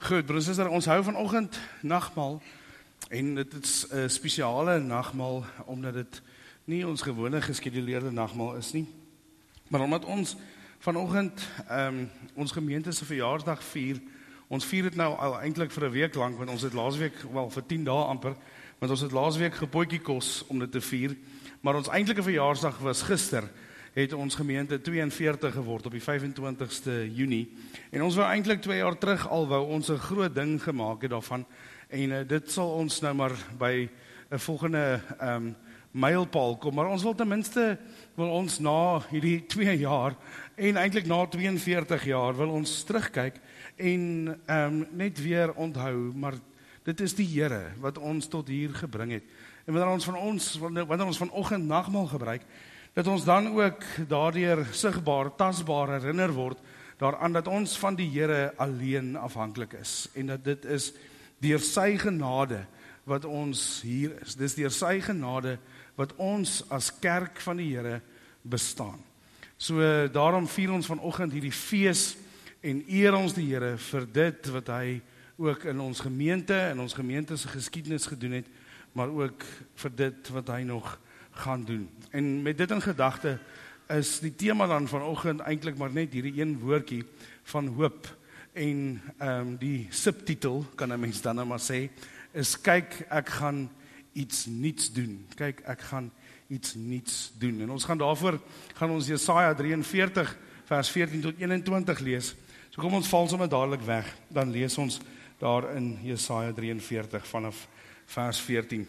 Goed, broers en susters, ons hou vanoggend nagmaal en dit is 'n spesiale nagmaal omdat dit nie ons gewone geskeduleerde nagmaal is nie, maar omdat ons vanoggend ons gemeente se verjaarsdag vier. Ons vier dit nou al eintlik vir 'n week lank, want ons het laasweek, wel vir 10 dae amper, want ons het laasweek gepotjie kos om dit te vier, maar ons eintlike verjaarsdag was gister. Het ons gemeente 42 geword op die 25ste Junie. En ons wou eintlik 2 jaar terug al wou ons 'n groot ding gemaak het daarvan. En dit sal ons nou maar by 'n volgende mylpaal kom. Maar ons wil ten minste, wil ons na hierdie 2 jaar en eintlik na 42 jaar wil ons terugkyk en net weer onthou, maar dit is die Here wat ons tot hier gebring het. En wanneer ons vanoggend nagmaal gebruik, dat ons dan ook daardeur sigbaar, tasbaar herinner word daaraan dat ons van die Here alleen afhanklik is. En dat dit is deur sy genade wat ons hier is. Dis deur sy genade wat ons as kerk van die Here bestaan. So daarom vier ons vanoggend hierdie fees en eer ons die Here vir dit wat hy ook in ons gemeente se geskiedenis gedoen het, maar ook vir dit wat hy nog gaan doen. En met dit in gedagte is die tema dan vanoggend eintlik maar net hierdie een woordjie van hoop. En die subtitel, kan 'n mens dan nou maar sê, is kyk, ek gaan iets nuuts doen. Kyk, ek gaan iets nuuts doen. En ons gaan daarvoor, Jesaja 43 vers 14 tot 21 lees. So kom ons val sommer dadelik weg. Dan lees ons daar in Jesaja 43 vanaf vers 14.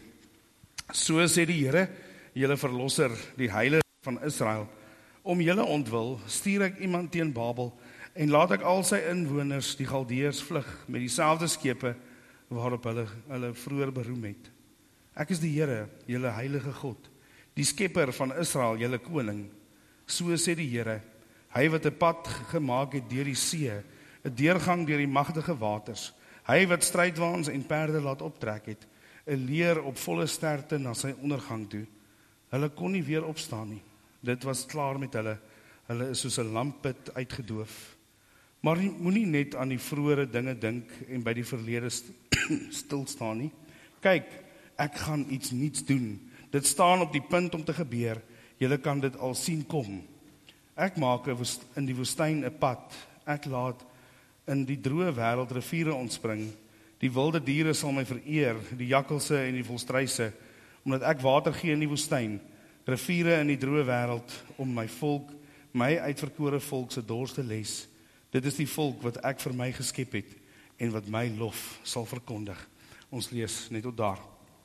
So sê die Here, julle verlosser, die heilige van Israel, om julle ontwil, stuur ek iemand teen Babel, en laat ek al sy inwoners, die Galdeërs, vlug, met dieselfde skepe, waarop hulle vroeër beroem het. Ek is die Here, julle heilige God, die skepper van Israel, julle koning. So sê die Here, hy wat 'n pad gemaak het deur die see, 'n deurgang deur die magtige waters, hy wat strydwaans en perde laat optrek het, 'n leer op volle sterkte na sy ondergang toe. Hulle kon nie weer opstaan nie. Dit was klaar met hulle. Hulle is soos 'n lampput uitgedoof. Maar moenie net aan die vroeëre dinge dink en by die verlede stil staan nie. Kyk, ek gaan iets nuuts doen. Dit staan op die punt om te gebeur. Julle kan dit al sien kom. Ek maak in die woestyn 'n pad. Ek laat in die droë wêreld riviere ontspring. Die wilde diere sal my vereer, die jakkalse en die volstruise, omdat ek water gee in die woestyn, riviere in die droë wêreld, om my volk, my uitverkore volk se dors te les. Dit is die volk wat ek vir my geskep het, en wat my lof sal verkondig. Ons lees net tot daar.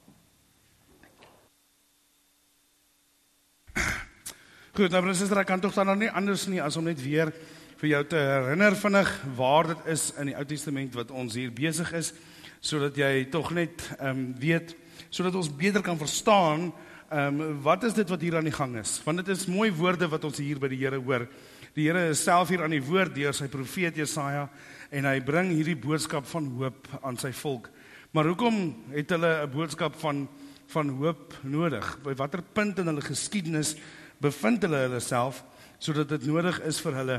Goed, nou broers en susters, ek kan tog dan nog nie anders nie, as om net weer vir jou te herinner vinnig waar dit is in die Ou Testament wat ons hier besig is, sodat jy tog net weet, sodat ons beter kan verstaan, wat is dit wat hier aan die gang is? Want dit is mooi woorde wat ons hier by die Here hoor. Die Here is self hier aan die woord deur sy profeet Jesaja, en hy bring hierdie boodskap van hoop aan sy volk. Maar hoekom het hulle 'n boodskap van hoop nodig? By watter punt in hulle geskiedenis bevind hulle self, sodat dit nodig is vir hulle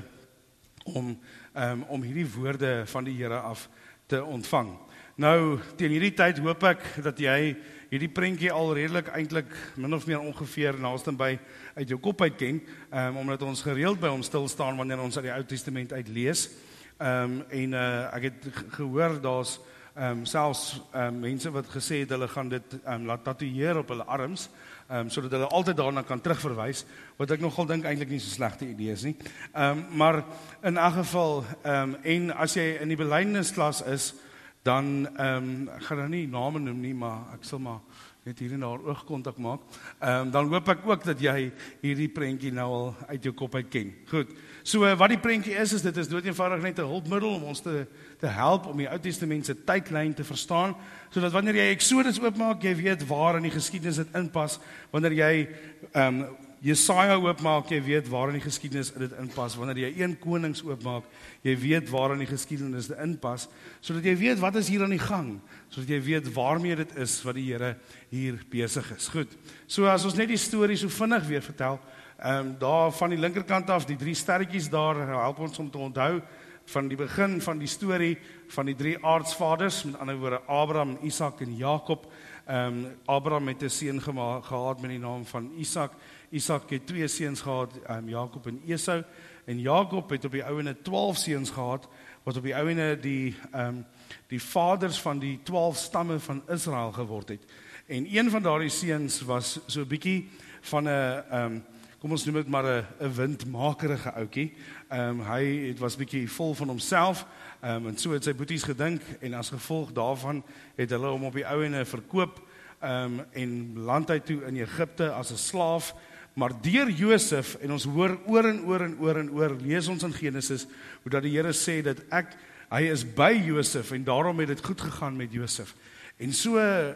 om hierdie woorde van die Here af te ontvang? Nou, teen hierdie tyd hoop ek dat jy hierdie prentjie al redelik eintlik min of meer ongeveer naastenby uit jou kop uit ken, omdat ons gereeld by hom stil staan wanneer ons uit die Ou Testament uit lees. Ek het gehoor daar's selfs mense wat gesê het hulle gaan dit laat tatoeëer op hulle arms, sodat hulle altyd daarna kan terugverwys, wat ek nogal dink eintlik nie so slegte idee is nie. Maar in elk geval, en as jy in die belydennisklas is, dan, ek gaan nou nie name noem nie, maar ek sal maar net hier en daar oogkontak maak, dan hoop ek ook dat jy hierdie prentjie nou al uit jou kop uit ken. Goed, so wat die prentjie is dit is doodeenvoudig net 'n hulpmiddel om ons te help om die Ou Testament se tydlyn te verstaan, sodat wanneer jy Exodus oopmaak, jy weet waar in die geskiedenis dit inpas, wanneer jy Jesaja oopmaak, jy weet waar in die geskiedenis dit inpas, wanneer jy 1 Konings oopmaak, jy weet waar in die geskiedenis dit inpas, sodat jy weet wat is hier aan die gang, sodat jy weet waarmee dit is wat die Here hier besig is. Goed, so as ons net die storie so vinnig weer vertel, daar van die linkerkant af, die 3 sterretjies daar, help ons om te onthou, van die begin van die storie van die 3 aardsvaders, met ander woorde Abraham, Isak en Jakob. Abraham het 'n seun gehad met die naam van Isak. Isak het 2 seuns gehad, Jakob en Esau. En Jakob het op die ouene 12 seuns gehad, wat op die ouene die vaders van die 12 stamme van Israel geword het. En een van daardie seuns was so 'n bietjie van 'n kom ons noem dit maar 'n windmakerige ouetjie. Hy was bietjie vol van homself, en so het sy boeties gedink, en as gevolg daarvan het hulle hom op die ouene verkoop, en land hy toe in Egipte as 'n slaaf. Maar deur Josef, en ons hoor oor en oor, lees ons in Genesis, hoe dat die Here sê dat hy is by Josef, en daarom het dit goed gegaan met Josef. En so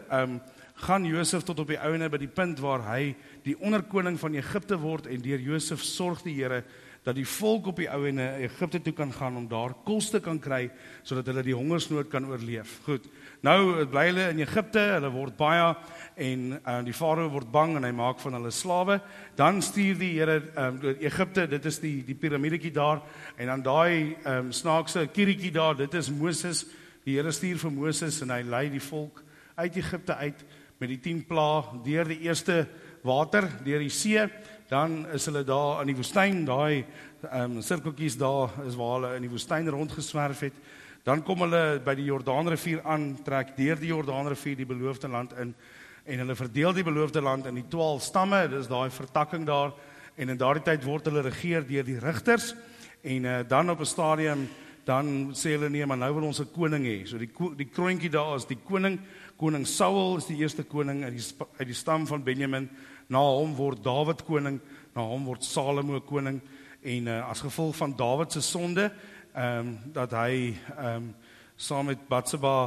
gaan Josef tot op die ouene by die punt waar hy die onderkoning van Egipte word, en deur Josef sorg die Here dat die volk op die ouene Egipte toe kan gaan om daar kos te kan kry, sodat hulle die hongersnood kan oorleef. Goed, nou bly hulle in Egipte, hulle word baie, en die farao word bang en hy maak van hulle slawe. Dan stuur die Here Egipte, dit is die piramidetjie daar, en dan daai snaakse kiertjie daar, dit is Moses. Die Here stuur vir Moses en hy lei die volk uit Egipte uit met die 10 plaae deur die eerste water, deur die see. Dan is hulle daar in die woestyn, daai sirkeltjies daar is waar hulle in die woestyn rondgeswerf het. Dan kom hulle by die Jordaanrivier aan, trek deur die Jordaanrivier die beloofde land in, en hulle verdeel die beloofde land in die 12 stamme, dis daai vertakking daar, en in daardie tyd word hulle regeer deur die rigters, en dan op 'n stadium, dan sê hulle nee, maar nou wil ons 'n koning hê. So die kroontjie daar is die koning. Koning Saul is die eerste koning uit die stam van Benjamin. Na hom word Dawid koning, na hom word Salomo koning, en as gevolg van Dawid se sonde, dat hy saam met Batseba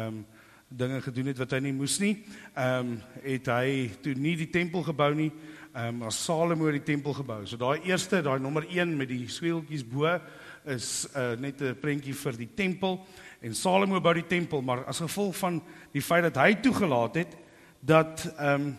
dinge gedoen het wat hy nie moes nie, het hy toe nie die tempel gebou nie, maar Salomo die tempel gebou. So daai nommer 1 met die sweeltjies bo is net 'n prentjie vir die tempel, en Salomo bou die tempel, maar as gevolg van die feit dat hy toegelaat het, dat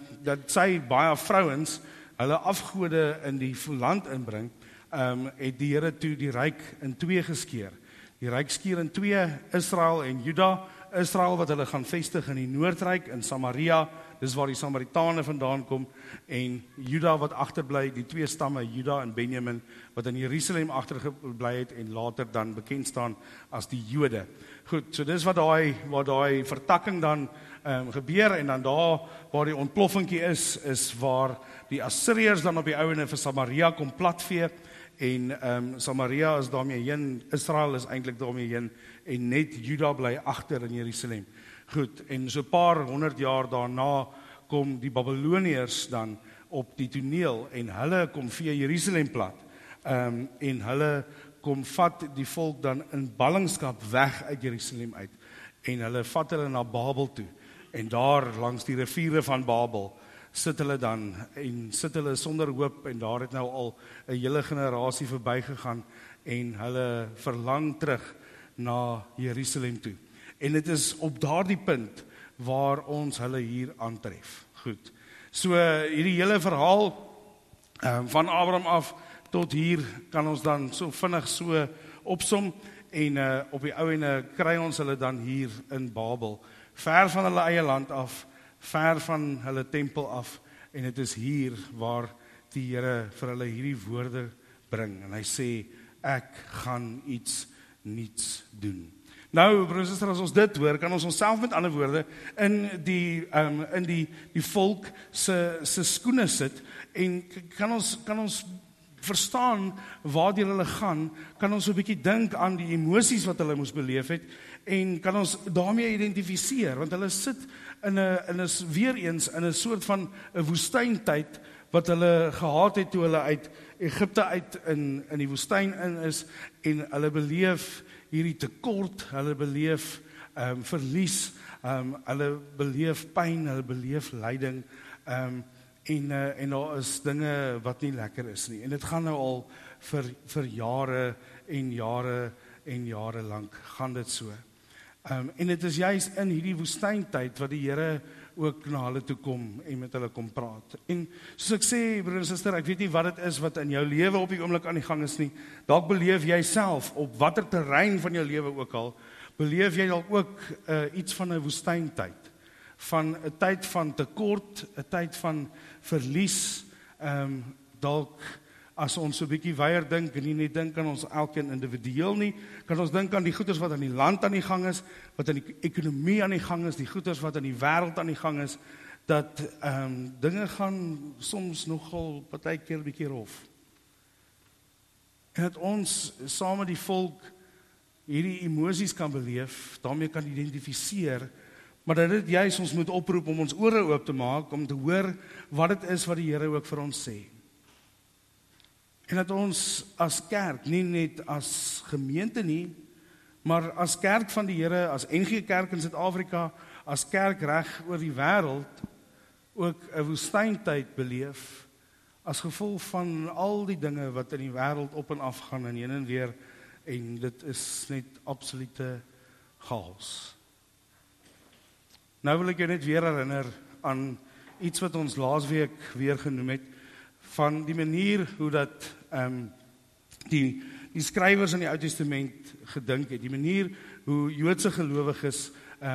sy baie vrouens hulle afgode in die land inbring, het die Here toe die ryk in 2 geskeur. Die ryk skeur in 2, Israel en Juda. Israel wat hulle gaan vestig in die Noordryk, in Samaria, dis waar die Samaritane vandaan kom, en Juda wat agterbly, die 2 stamme, Juda en Benjamin, wat in Jerusalem agtergebly het, en later dan bekend staan as die Jode. Goed, so dis wat daai vertakking dan gebeur, en dan daar waar die ontploffingkie is waar die Assiriërs dan op die ouene vir Samaria kom platvee, en Samaria is daarmee heen, Israel is eintlik daarmee heen, en net Juda bly agter in Jerusalem. Goed, en so 'n paar 100 jaar daarna kom die Babiloniërs dan op die toneel, en hulle kom vee Jerusalem plat, en hulle kom vat die volk dan in ballingskap weg uit Jerusalem uit, en hulle vat hulle na Babel toe, en daar langs die riviere van Babel sit hulle dan, en sit hulle sonder hoop, en daar het nou al 'n hele generasie verbygegaan, en hulle verlang terug na Jerusalem toe. En dit is op daardie punt waar ons hulle hier aantref. Goed, so hierdie hele verhaal van Abraham af tot hier kan ons dan so vinnig so opsom, en op die ouene kry ons hulle dan hier in Babel, ver van hulle eie land af, ver van hulle tempel af, en dit is hier waar die Here vir hulle hierdie woorde bring, en hy sê, ek gaan iets niets doen. Nou, broers en susters, as ons dit hoor, kan ons onsself met ander woorde in die volk se skoene sit, en kan ons verstaan waartoe hulle gaan, kan ons so 'n bietjie dink aan die emosies wat hulle moes beleef het, en kan ons daarmee identifiseer, want hulle sit weer eens in 'n soort van 'n woestyntyd wat hulle gehad het toe hulle uit Egipte uit in die woestyn in is, en hulle beleef hierdie tekort, hulle beleef verlies, hulle beleef pyn, hulle beleef lyding, en daar is dinge wat nie lekker is nie, en dit gaan nou al vir jare en jare lank gaan dit so. En dit is juist in hierdie woestyntyd wat die Here ook na hulle toe kom en met hulle kom praat. En soos ek sê, broer en suster, ek weet nie wat dit is wat in jou lewe op die oomblik aan die gang is nie. Dalk beleef jy self op watter terrein van jou lewe ook al, beleef jy dalk ook iets van 'n woestyntyd, van 'n tyd van tekort, 'n tyd van verlies, dalk as ons so 'n bietjie weier dink en nie net dink aan ons elkeen individueel nie, kan ons dink aan die goeders wat aan die land aan die gang is, wat aan die ekonomie aan die gang is, die goeders wat aan die wêreld aan die gang is, dat dinge gaan soms nogal partykeer 'n bietjie rof. En dat ons saam met die volk hierdie emosies kan beleef, daarmee kan identifiseer, maar dat dit juist ons moet oproep om ons ore oop te maak, om te hoor wat dit is wat die Here ook vir ons sê. En dat ons as kerk, nie net as gemeente nie, maar as kerk van die Here, as NG Kerk in Suid-Afrika, as kerk reg oor die wêreld, ook 'n woestyntyd beleef, as gevolg van al die dinge wat in die wêreld op en af gaan en heen en weer, en dit is net absolute chaos. Nou wil ek jou net weer herinner aan iets wat ons laasweek weer genoem het, van die manier hoe dat die skrywers in die Ou Testament gedink het, die manier hoe Joodse gelowiges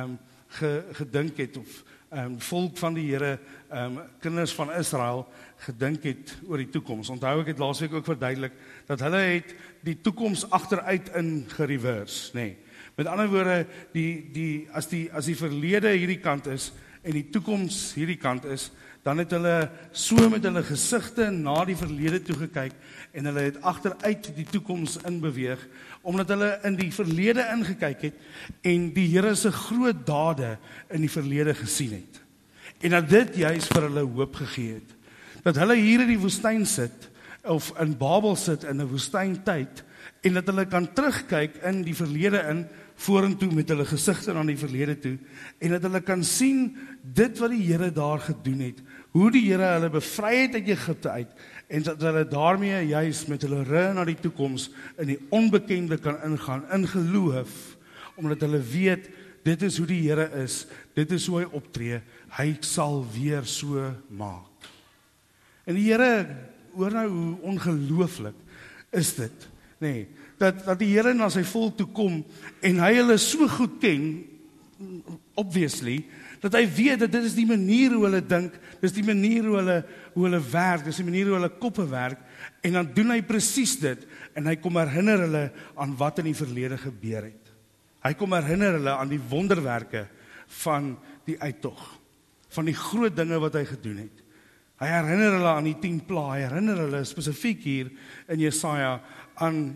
gedink het, of volk van die Here, kinders van Israel, gedink het oor die toekoms. Onthou ek het laasweek ook verduidelik, dat hulle het die toekoms agteruit in gereverse, nee. Met ander woorde, as die verlede hierdie kant is, en die toekoms hierdie kant is, dan het hulle so met hulle gesigte na die verlede toe gekyk, en hulle het agteruit die toekoms inbeweeg, omdat hulle in die verlede ingekyk het, en die Here se groot dade in die verlede gesien het. En dat dit juist vir hulle hoop gegee het. Dat hulle hier in die woestyn sit, of in Babel sit in 'n woestyntyd, en dat hulle kan terugkyk in die verlede in, vorentoe met hulle gesigte na die verlede toe, en dat hulle kan sien dit wat die Here daar gedoen het, hoe die Here hulle bevry het uit Egipte uit, en dat hulle daarmee juist met hulle rug na die toekoms in die onbekende kan ingaan, in geloof, omdat hulle weet, dit is hoe die Here is, dit is hoe hy optree, hy sal weer so maak. En die Here, hoor nou hoe ongelooflik is dit, nee, dat die Here na sy volk toe kom, en hy hulle so goed ken, obviously, dat hy weet dat dit is die manier hoe hulle dink, dis die manier hoe hulle werk, dis die manier hoe hulle koppe werk, en dan doen hy presies dit, en hy kom herinner hulle aan wat in die verlede gebeur het. Hy kom herinner hulle aan die wonderwerke van die uittog, van die groot dinge wat hy gedoen het. Hy herinner hulle aan die 10 plaae, hy herinner hulle spesifiek hier in Jesaja aan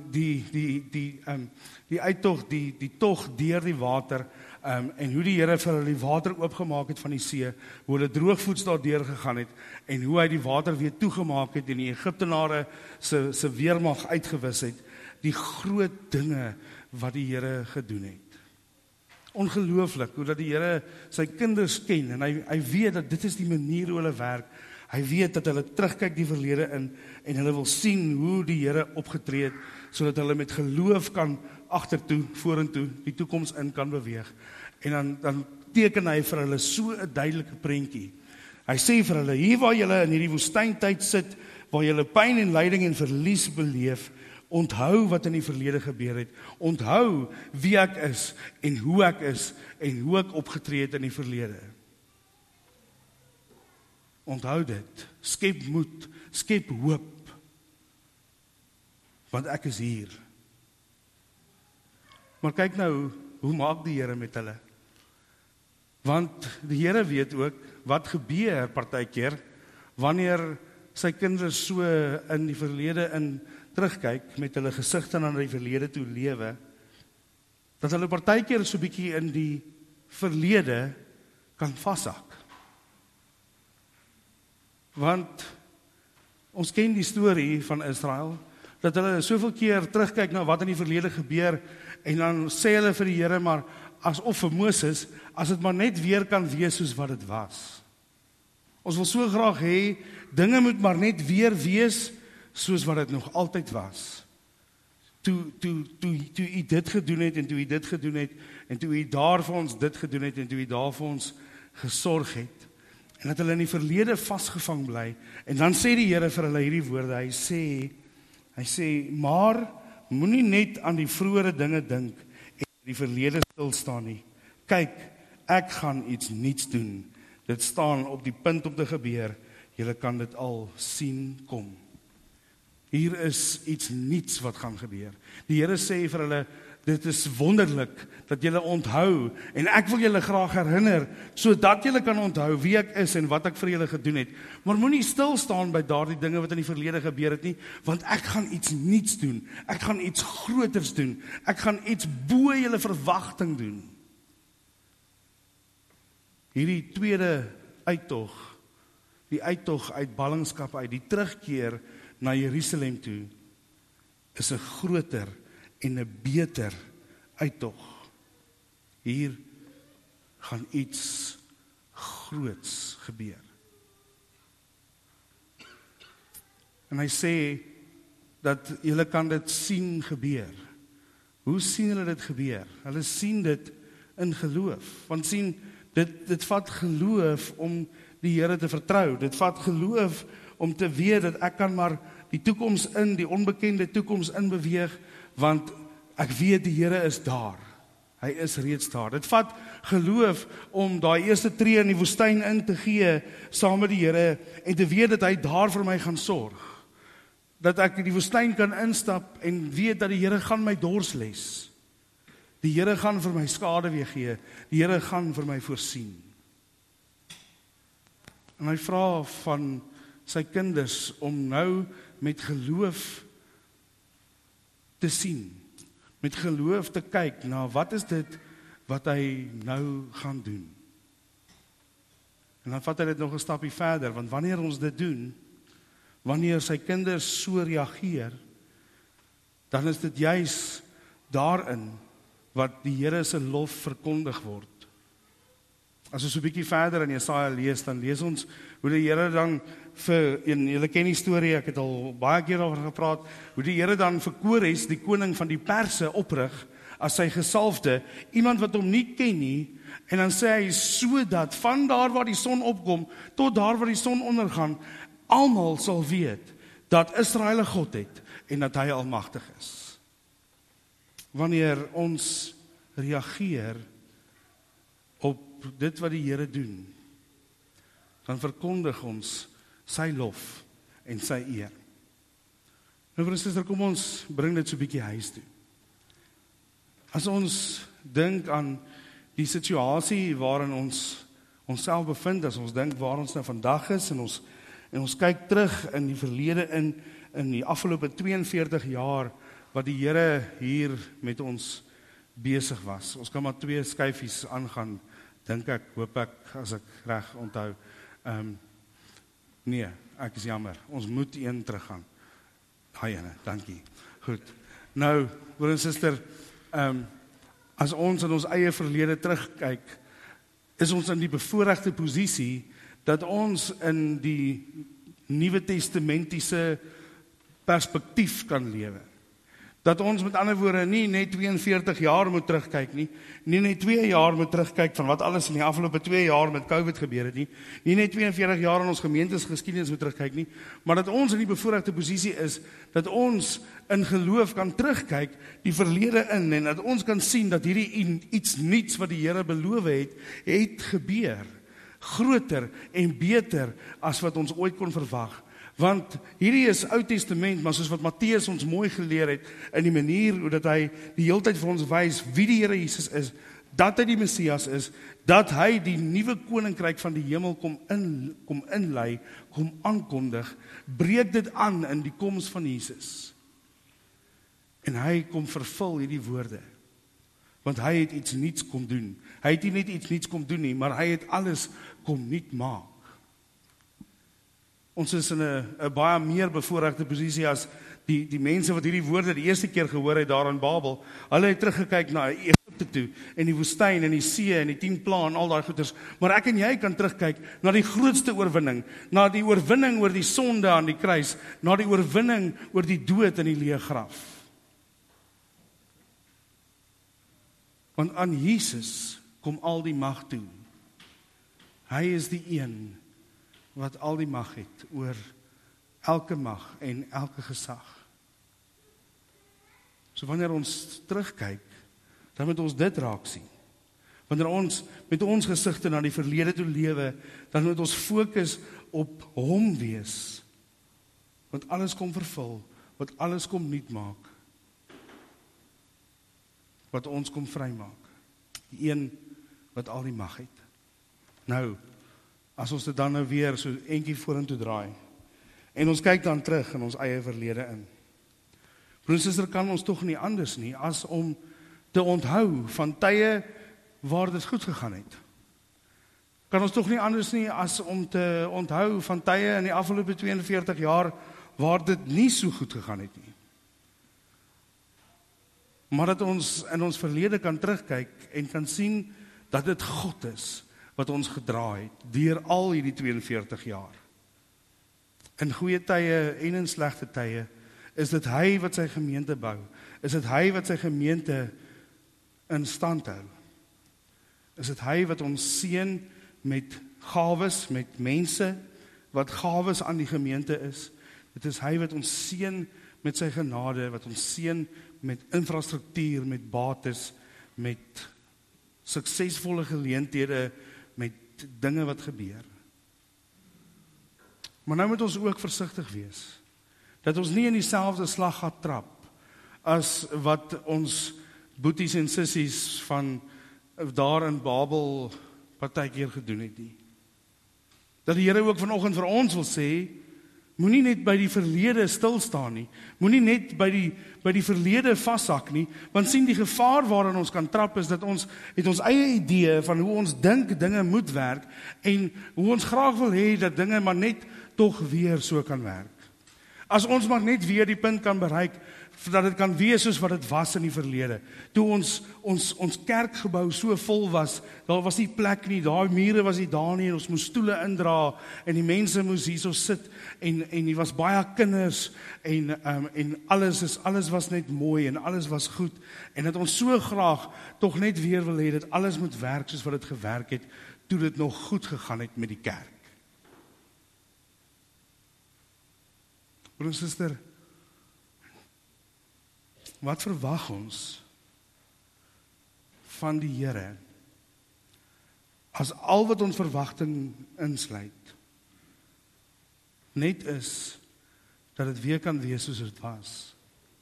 die uittog, die tog deur die water, en hoe die Here vir hulle die water oopgemaak het van die see, hoe hulle droogvoets daardeur gegaan het, en hoe hy die water weer toegemaak het, en die Egiptenare se weermag uitgewis het, die groot dinge wat die Here gedoen het. Ongelooflik, hoe dat die Here sy kinders ken, en hy weet dat dit is die manier hoe hulle werk. Hy weet dat hulle terugkyk die verlede in, en hulle wil sien hoe die Here opgetree het, sodat hulle met geloof kan agtertoe, vorentoe, die toekoms in kan beweeg. En dan teken hy vir hulle so 'n duidelike prentjie. Hy sê vir hulle, hier waar julle in hierdie woestyntyd sit, waar julle pyn en lyding en verlies beleef, onthou wat in die verlede gebeur het. Onthou wie ek is, en hoe ek is, en hoe ek opgetree het in die verlede. Onthou dit, skep moed, skep hoop, want ek is hier. Maar kyk nou, hoe maak die Here met hulle? Want die Here weet ook, wat gebeur partykeer, wanneer sy kinders so in die verlede in terugkyk, met hulle gesigte na die verlede toe lewe, dat hulle partykeer so bietjie in die verlede kan vashak. Want ons ken die storie van Israel, dat hulle soveel keer terugkyk na wat in die verlede gebeur, en dan sê hulle vir die Here, maar asof vir Moses, as dit maar net weer kan wees soos wat dit was. Ons wil so graag hê, dinge moet maar net weer wees, soos wat dit nog altyd was. Toe u dit gedoen het, en toe u dit gedoen het, en toe u daar vir ons dit gedoen het, en toe u daar vir ons gesorg het, en dat hulle in die verlede vasgevang bly, en dan sê die Here vir hulle hierdie woorde, hy sê, maar moenie net aan die vroeëre dinge dink, en die verlede stil staan nie. Kyk, ek gaan iets niets doen, dit staan op die punt om te gebeur, julle kan dit al sien kom. Hier is iets niets wat gaan gebeur. Die Here sê vir hulle, dit is wonderlik dat julle onthou, en ek wil julle graag herinner, sodat julle kan onthou wie ek is en wat ek vir julle gedoen het. Maar moenie stil staan by daardie dinge wat in die verlede gebeur het nie, want ek gaan iets niets doen. Ek gaan iets groters doen. Ek gaan iets bo julle verwagting doen. Hierdie tweede uittog, die uittog uit ballingskap uit, die terugkeer na Jerusalem toe, is 'n groter en 'n beter uittog. Hier gaan iets groots gebeur. En hy sê dat julle kan dit sien gebeur. Hoe sien hulle dit gebeur? Hulle sien dit in geloof. Want sien, dit vat geloof om die Here te vertrou. Dit vat geloof om te weet dat ek kan maar die toekoms die onbekende toekoms inbeweeg, want ek weet die Here is daar. Hy is reeds daar. Dit vat geloof om daai eerste tree in die woestyn in te gee saam met die Here en te weet dat hy daar vir my gaan sorg. Dat ek in die woestyn kan instap en weet dat die Here gaan my dors les. Die Here gaan vir my skade weer gee. Die Here gaan vir my voorsien. En hy vra van sy kinders om nou met geloof te sien. Met geloof te kyk na wat is dit wat hy nou gaan doen. En dan vat hy dit nog 'n stapie verder, want wanneer ons dit doen, wanneer sy kinders so reageer, dan is dit juis daarin wat die Here se lof verkondig word. As ons so 'n bietjie verder in Jesaja lees, dan lees ons hoe die Here dan julle ken die storie, ek het al baie keer oor gepraat, hoe die Here dan vir Kores, die koning van die Perse, oprig as sy gesalfde, iemand wat hom nie ken nie, en dan sê hy, sodat van daar waar die son opkom, tot daar waar die son ondergaan, almal sal weet, dat Israel 'n God het, en dat hy almagtig is. Wanneer ons reageer op dit wat die Here doen, dan verkondig ons sy lof en sy eer. Nou broers en susters, kom ons bring dit so 'n bietjie huis toe. As ons dink aan die situasie waarin ons onsself bevind, as ons dink waar ons nou vandag is, en ons kyk terug in die verlede in die afgelope 42 jaar wat die Here hier met ons besig was. Ons kan maar 2 skyfies aangaan, dink ek, hoop ek, as ek reg onthou. Nee, ek is jammer, ons moet een teruggaan. Daai ene, dankie. Goed. Nou, broer en suster, as ons in ons eie verlede terugkyk, is ons in die bevoorregte posisie dat ons in die Nuwe Testamentiese perspektief kan lewe. Dat ons met ander woorde nie net 42 jaar moet terugkyk nie net 2 jaar moet terugkyk van wat alles in die afgelope 2 jaar met COVID gebeur het nie net 42 jaar in ons gemeentes geskiedenis moet terugkyk nie, maar dat ons in die bevoorregte posisie is, dat ons in geloof kan terugkyk die verlede in, en dat ons kan sien dat hierdie iets niets wat die Here beloof het gebeur, groter en beter as wat ons ooit kon verwag. Want hierdie is Ou Testament, maar soos wat Matteus ons mooi geleer het, in die manier hoe dat hy die hele tyd vir ons wys wie die Here Jesus is, dat hy die Messias is, dat hy die nuwe koninkryk van die hemel kom inlei, kom aankondig, breek dit aan in die koms van Jesus. En hy kom vervul hierdie woorde, want hy het iets niets kom doen. Hy het nie net iets niets kom doen nie, maar hy het alles kom nuut maak. Ons is in 'n baie meer bevoorregte posisie as die mense wat hierdie woorde die eerste keer gehoor het daar in Babel. Hulle het teruggekyk na Egipte toe, en die woestyn, en die see, en die 10 plaae, en al daai goeters. Maar ek en jy kan terugkyk na die grootste oorwinning, na die oorwinning oor die sonde aan die kruis, na die oorwinning oor die dood in die leë graf. Want aan Jesus kom al die mag toe. Hy is die een wat al die mag het oor elke mag en elke gesag. So wanneer ons terugkyk, dan moet ons dit raak sien. Wanneer ons met ons gesigte na die verlede toe lewe, dan moet ons fokus op hom wees. Want alles kom vervul, wat alles kom nuut maak. Wat ons kom vrymaak. Die een wat al die mag het. Nou, as ons dit dan nou weer so eentjie vorentoe draai, en ons kyk dan terug in ons eie verlede in. Broer en suster, kan ons tog nie anders nie, as om te onthou van tye waar dit goed gegaan het. Kan ons tog nie anders nie, as om te onthou van tye in die afgelope 42 jaar, waar dit nie so goed gegaan het nie. Maar dat ons in ons verlede kan terugkyk en kan sien dat dit God is wat ons gedra het deur al hierdie 42 jaar. In goeie tye en in slegte tye is dit hy wat sy gemeente bou. Is dit hy wat sy gemeente in stand hou. Is dit hy wat ons seën met gawes, met mense wat gawes aan die gemeente is. Dit is hy wat ons seën met sy genade, wat ons seën met infrastruktuur, met bates, met suksesvolle geleenthede, met dinge wat gebeur. Maar nou moet ons ook versigtig wees, dat ons nie in dieselfde slag gaan trap, as wat ons boeties en sissies van daar in Babel partykeer gedoen het nie. Dat die Here ook vanoggend vir ons wil sê, moenie net by die verlede stil staan nie, moenie net by die verlede vashak nie, want sien die gevaar waarin ons kan trap is, dat ons het ons eie idee van hoe ons dink dinge moet werk, en hoe ons graag wil hê dat dinge maar net tog weer so kan werk. As ons maar net weer die punt kan bereik, dat dit kan wees soos wat dit was in die verlede. Toe ons kerkgebou so vol was, daar was nie plek nie, daai mure was nie daar nie, en ons moes stoele indra, en die mense moes hierso sit, en die was baie kinders, en alles was net mooi, en alles was goed, en dat ons so graag tog net weer wil hê, dat alles moet werk soos wat dit gewerk het, toe dit nog goed gegaan het met die kerk. Broer en suster, wat verwag ons van die Here, as al wat ons verwagting insluit, net is, dat dit weer kan wees soos dit was.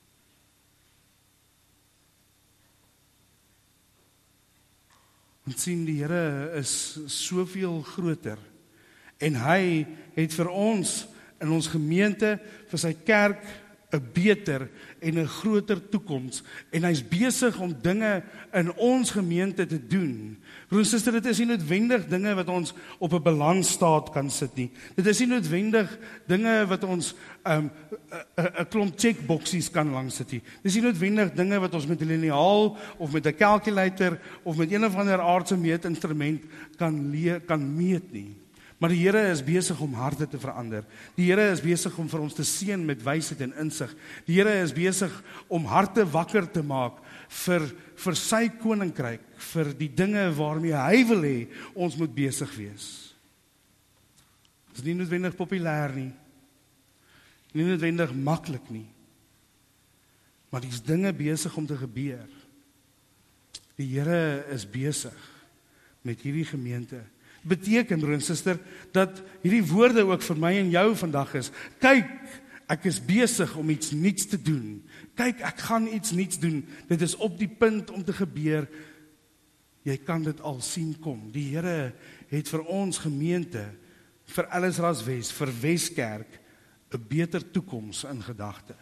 Want sien, die Here is soveel groter, en hy het vir ons, in ons gemeente, vir sy kerk, 'n beter en 'n groter toekoms, en hy's besig om dinge in ons gemeente te doen. Broer en suster, dit is nie noodwendig dinge wat ons op 'n balansstaat kan sit nie. Dit is nie noodwendig dinge wat ons 'n klomp checkboxies kan langsit nie. Dit is nie noodwendig dinge wat ons met 'n liniaal of met 'n calculator of met een of ander aardse meetinstrument kan meet nie. Maar die Here is besig om harte te verander. Die Here is besig om vir ons te seën met wysheid en insig. Die Here is besig om harte wakker te maak vir sy koninkryk, vir die dinge waarmee hy wil hê ons moet besig wees. Dit is nie noodwendig populêr nie. Nie noodwendig maklik nie. Maar die dinge besig om te gebeur. Die Here is besig met hierdie gemeente. Beteken, broer en suster, dat hierdie woorde ook vir my en jou vandag is, kyk, ek is besig om iets nuuts te doen. Kyk, ek gaan iets nuuts doen. Dit is op die punt om te gebeur. Jy kan dit al sien kom. Die Here het vir ons gemeente, vir Ellisras Wes, vir Weskerk, 'n beter toekoms in gedagte.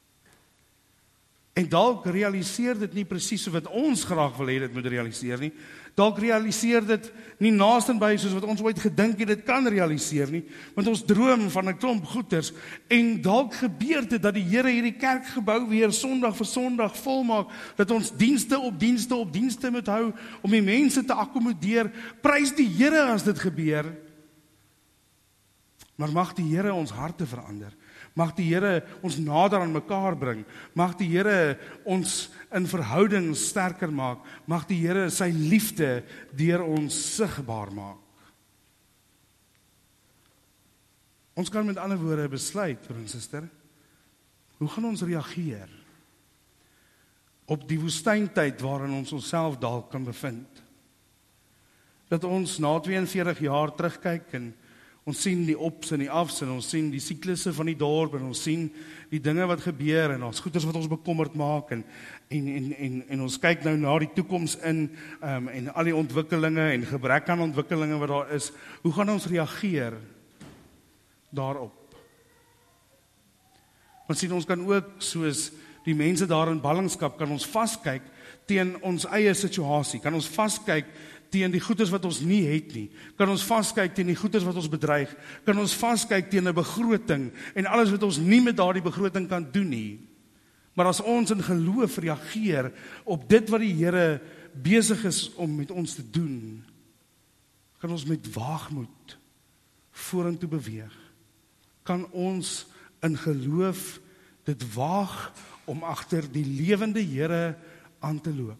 En dalk realiseer dit nie presies so wat ons graag wil hê dit moet realiseer nie. Dalk realiseer dit nie naastenby soos wat ons ooit gedink het dit kan realiseer nie, want ons droom van 'n klomp goeders, en dalk gebeur dit dat die Here hierdie kerkgebou weer Sondag vir Sondag volmaak, dat ons dienste op dienste moet hou, om die mense te akkommodeer. Prys die Here as dit gebeur. Maar mag die Here ons harte verander. Mag die Here ons nader aan mekaar bring. Mag die Here ons in verhouding sterker maak. Mag die Here sy liefde deur ons sigbaar maak. Ons kan met ander woorde besluit, broer en suster, hoe gaan ons reageer op die woestyntyd waarin ons onsself dalk kan bevind? Dat ons na 42 jaar terugkyk en ons sien die ops en die afs en ons sien die siklusse van die dorp en ons sien die dinge wat gebeur en ons goeders wat ons bekommerd maak en ons kyk nou na die toekoms in en al die ontwikkelinge en gebrek aan ontwikkelinge wat daar is. Hoe gaan ons reageer daarop? Want sien, ons kan ook soos die mense daar in ballingskap kan ons vaskyk teen ons eie situasie, kan ons vaskyk teen die goeders wat ons nie het nie, kan ons vaskyk teen die goeders wat ons bedreig, kan ons vaskyk teen 'n begroting en alles wat ons nie met daardie begroting kan doen nie. Maar as ons in geloof reageer op dit wat die Here besig is om met ons te doen, kan ons met waagmoed vorentoe beweeg. Kan ons in geloof dit waag om agter die lewende Here aan te loop.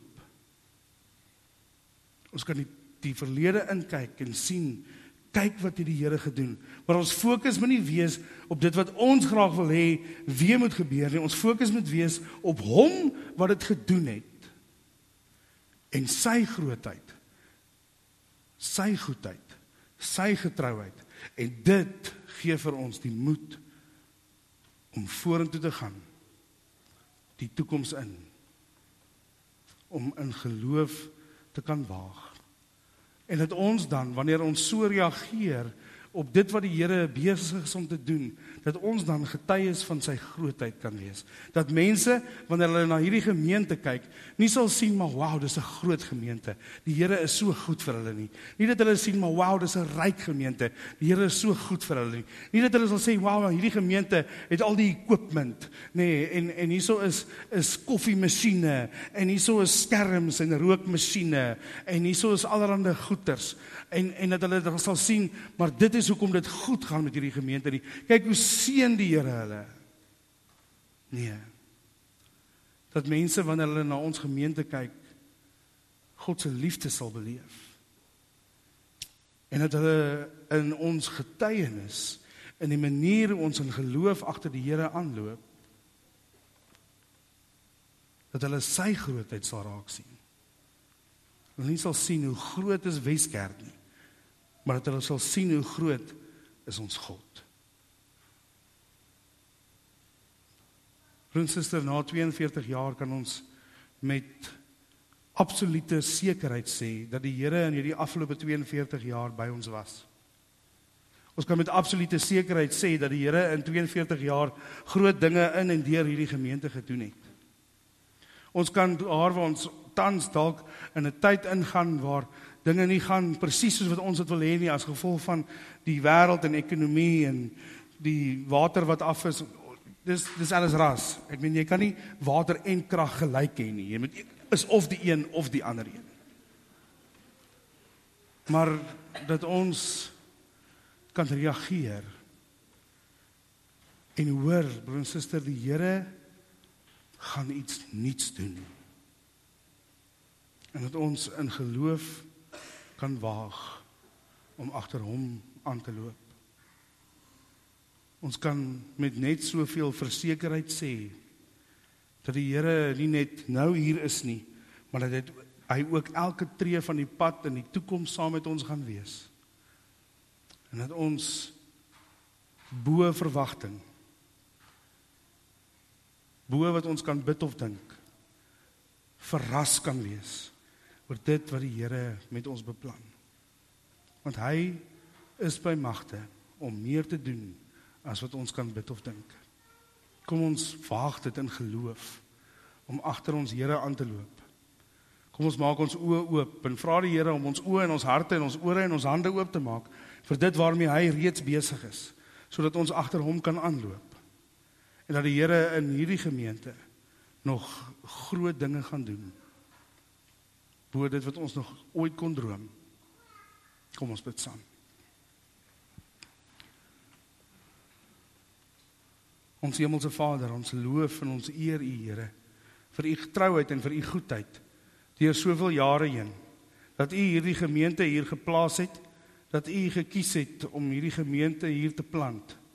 Ons kan die verlede inkyk en sien, kyk wat het die Here gedoen. Maar ons fokus moet nie wees op dit wat ons graag wil hê weer moet gebeur nie. Ons fokus moet wees op hom wat dit gedoen het. En sy grootheid, sy goedheid, sy getrouheid. En dit gee vir ons die moed om vorentoe te gaan, die toekoms in, om in geloof te kan waag. En dat ons dan, wanneer ons so reageer op dit wat die Here besig is om te doen, dat ons dan getuies van sy grootheid kan wees. Dat mense, wanneer hulle na hierdie gemeente kyk, nie sal sien, maar wauw, dis 'n groot gemeente. Die Here is so goed vir hulle nie. Nie dat hulle sien, maar wauw, dis 'n ryk gemeente. Die Here is so goed vir hulle nie. Nie dat hulle sal sê, wauw, hierdie gemeente het al die equipment, nee, en hierso is koffiemasjiene, en hierso is skerms en rookmasjiene, en hierso is allerhande goeders, en dat hulle dan sal sien, maar dit is hoekom dit goed gaan met hierdie gemeente nie. Kyk hoe seën die Here hulle. Nee. Dat mense wanneer hulle na ons gemeente kyk, God se liefde sal beleef. En dat hulle in ons getuienis, in die manier hoe ons in geloof agter die Here aanloop, dat hulle sy grootheid sal raak sien. Hulle nie sal sien hoe groot is Weskerk nie, maar dat hulle sal sien hoe groot is ons God. Broer en suster, na 42 jaar kan ons met absolute sekerheid sê dat die Here in hierdie afgelope 42 jaar by ons was. Ons kan met absolute sekerheid sê dat die Here in 42 jaar groot dinge in en deur hierdie gemeente gedoen het. Ons kan daar waar ons tans dalk in 'n tyd ingaan waar dinge nie gaan presies soos wat ons dit wil hê nie, as gevolg van die wêreld en ekonomie en die water wat af is. Dis alles ras. Ek meen, jy kan nie water en krag gelyk hê nie. Jy moet is of die een of die ander een. Maar dat ons kan reageer en hoor, broer en suster, die Here gaan iets nuuts doen. En dat ons in geloof kan waag om agter hom aan te loop. Ons kan met net soveel versekerheid sê dat die Here nie net nou hier is nie, maar dat hy ook elke tree van die pad in die toekoms saam met ons gaan wees. En dat ons bo verwagting, bo wat ons kan bid of dink, verras kan wees oor dit wat die Here met ons beplan. Want hy is by magte om meer te doen as wat ons kan bid of dink. Kom ons waag dit in geloof om agter ons Here aan te loop. Kom ons maak ons oë oop en vra die Here om ons oë en ons harte en ons ore en ons hande oop te maak vir dit waarmee hy reeds besig is, sodat ons agter hom kan aanloop. En dat die Here in hierdie gemeente nog groot dinge gaan doen, bo dit wat ons nog ooit kon droom. Kom ons bid saam. Ons hemelse Vader, ons loof en ons eer U, Here, vir U getrouheid en vir U goedheid, deur soveel jare heen, dat U hierdie gemeente hier geplaas het, dat U gekies het om hierdie gemeente hier te plant,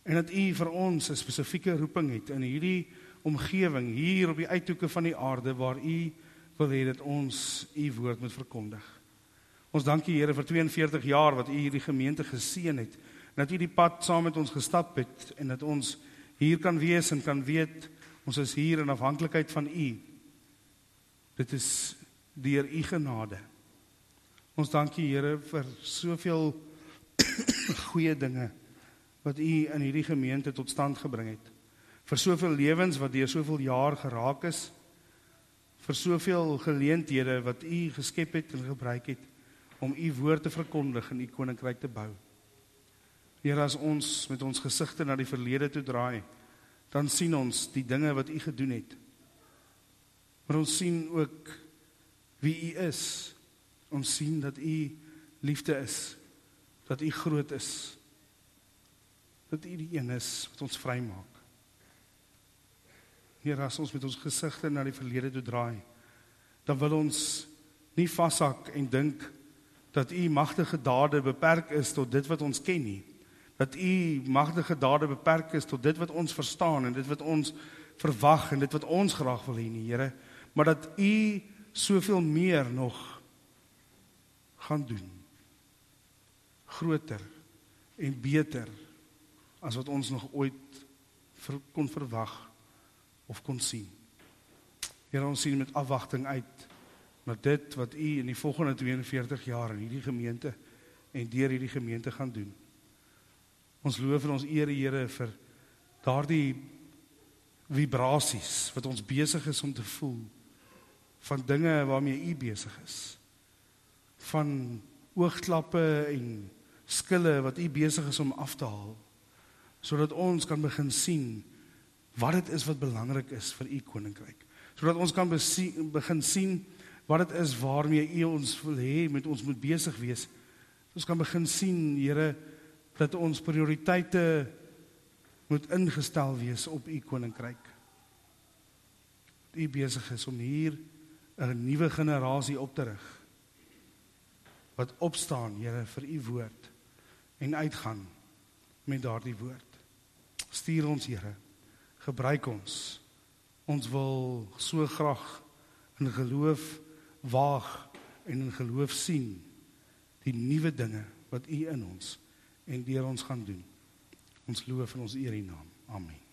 En dat U vir ons 'n spesifieke roeping het in hierdie omgewing, hier op die uithoeke van die aarde, waar U wil hê dat ons U woord moet verkondig. Ons dank U, Here, vir 42 jaar wat U hierdie gemeente geseën het, en dat U die pad saam met ons gestap het, en dat ons hier kan wees en kan weet, ons is hier in afhanklikheid van U. Dit is deur U genade. Ons dank U, Here, vir soveel goeie dinge wat U in hierdie gemeente tot stand gebring het. Vir soveel lewens wat deur soveel jaar geraak is, vir soveel geleenthede wat U geskep het en gebruik het om U woord te verkondig en U koninkryk te bou. Here, as ons met ons gesigte na die verlede toe draai, dan sien ons die dinge wat U gedoen het. Maar ons sien ook wie U is. Ons sien dat U liefde is, dat U groot is, dat U die een is wat ons vrymaak. Here, as ons met ons gesigte na die verlede toe draai, dan wil ons nie vashak en dink dat U magtige dade beperk is tot dit wat ons ken nie. Dat U magtige dade beperk is tot dit wat ons verstaan en dit wat ons verwag en dit wat ons graag wil hê nie, Here, maar dat U soveel meer nog gaan doen. Groter en beter as wat ons nog ooit kon verwag of kon sien. Here, ons sien met afwagting uit na dit wat U in die volgende 42 jaar in hierdie gemeente en deur hierdie gemeente gaan doen. Ons loof en ons eer, Here, vir daardie vibrasies wat ons besig is om te voel, van dinge waarmee U besig is, van oogklappe en skille wat U besig is om af te haal, sodat ons kan begin sien wat dit is wat belangrik is vir U koninkryk, sodat ons kan begin sien wat dit is waarmee U ons wil hê met ons moet besig wees. Ons kan begin sien, Here, dat ons prioriteite moet ingestel wees op U koninkryk. U besig is om hier 'n nuwe generasie op te rig, wat opstaan, Here, vir U woord en uitgaan met daardie woord. Stuur ons, Here, gebruik ons. Ons wil so graag in geloof waag en in geloof sien die nuwe dinge wat U in ons en deur ons gaan doen. Ons loof en ons eer U naam. Amen.